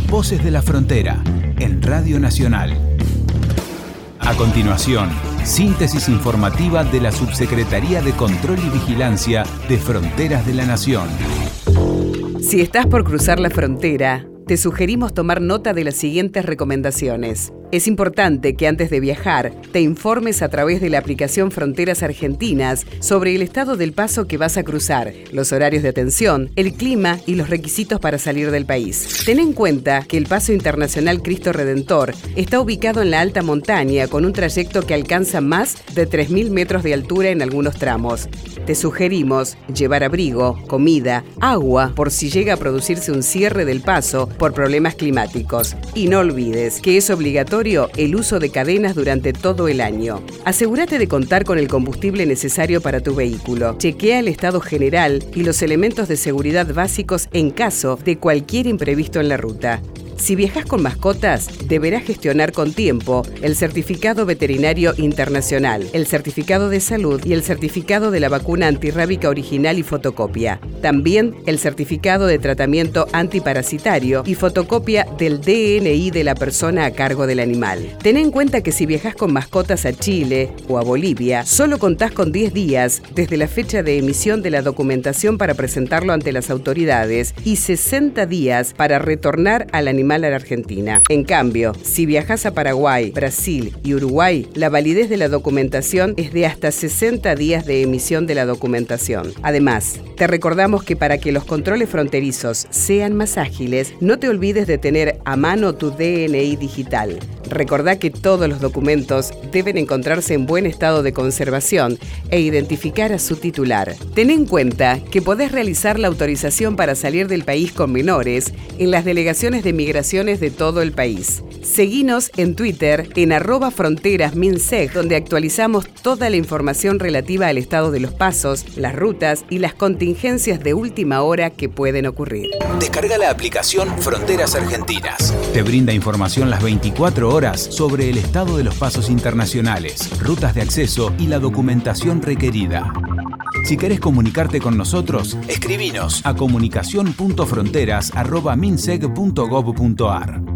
Voces de la Frontera, en Radio Nacional. A continuación, síntesis informativa de la Subsecretaría de Control y Vigilancia de Fronteras de la Nación. Si estás por cruzar la frontera, te sugerimos tomar nota de las siguientes recomendaciones. Es importante que antes de viajar te informes a través de la aplicación Fronteras Argentinas sobre el estado del paso que vas a cruzar, los horarios de atención, el clima y los requisitos para salir del país. Ten en cuenta que el Paso Internacional Cristo Redentor está ubicado en la alta montaña con un trayecto que alcanza más de 3.000 metros de altura en algunos tramos. Te sugerimos llevar abrigo, comida, agua por si llega a producirse un cierre del paso por problemas climáticos. Y no olvides que es obligatorio el uso de cadenas durante todo el año. Asegúrate de contar con el combustible necesario para tu vehículo. Chequea el estado general y los elementos de seguridad básicos en caso de cualquier imprevisto en la ruta. Si viajas con mascotas, deberás gestionar con tiempo el certificado veterinario internacional, el certificado de salud y el certificado de la vacuna antirrábica original y fotocopia. También el certificado de tratamiento antiparasitario y fotocopia del DNI de la persona a cargo del animal. Ten en cuenta que si viajas con mascotas a Chile o a Bolivia, solo contás con 10 días desde la fecha de emisión de la documentación para presentarlo ante las autoridades y 60 días para retornar al animal a la Argentina. En cambio, si viajas a Paraguay, Brasil y Uruguay, la validez de la documentación es de hasta 60 días de emisión de la documentación. Además, te recordamos que para que los controles fronterizos sean más ágiles, no te olvides de tener a mano tu DNI digital. Recordá que todos los documentos deben encontrarse en buen estado de conservación e identificar a su titular. Ten en cuenta que podés realizar la autorización para salir del país con menores en las delegaciones de migraciones de todo el país. Seguinos en Twitter en @fronterasminsec, donde actualizamos toda la información relativa al estado de los pasos, las rutas y las contingencias de última hora que pueden ocurrir. Descarga la aplicación Fronteras Argentinas. Te brinda información las 24 horas sobre el estado de los pasos internacionales, rutas de acceso y la documentación requerida. Si querés comunicarte con nosotros, escribinos a comunicación.fronteras@minsec.gov.ar.